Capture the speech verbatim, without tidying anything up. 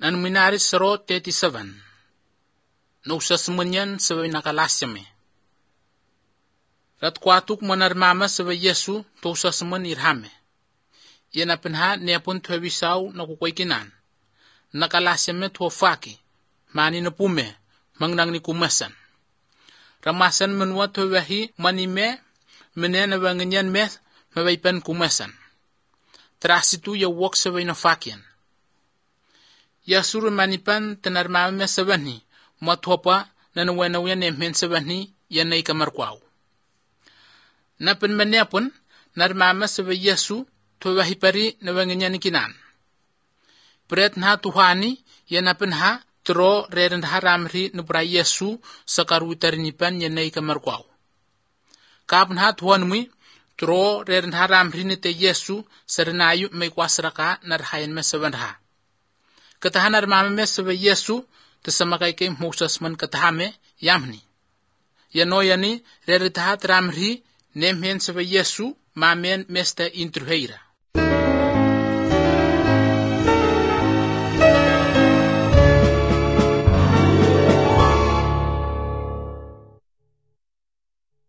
Nanuminari sero thirty-seven. No sasmunyan sabay nakalasyame. Rat kwatuk manarmama sabay Yesu to sasmun irhame. Yan apinha niapun tuwabisaw na kukwaikinan. Nakalasyame tuwa faki. Mani na pume. Mangnang ni kumasan. Ramasan menwa tuwahi manime. Mene na wanganyan me. Mawaipan kumasan. Trasitu ya wak sabay na fakyan. Yasuru manipan tenarmama me sabani. Matuapa na nawenawian emhen sabani yan na ikamarkwaw. Napin maniapun narmama sabay Yesu tuwahipari na wanganyan kinan. Pret na tuhani yan napin ha tro reren haramri nubra Yesu sakaruitarinipan yan na ikamarkwaw. Kapin ha tuhanmi tro reren haramri nite Yesu saranayu may kwasraka narhayan me sabanha. Katahan narmama me sabay Yesu tasamakay kay Moses man katahame yamni. Yano yani reritahat ramri nemhen sabay Yesu mamen mesta intruheira.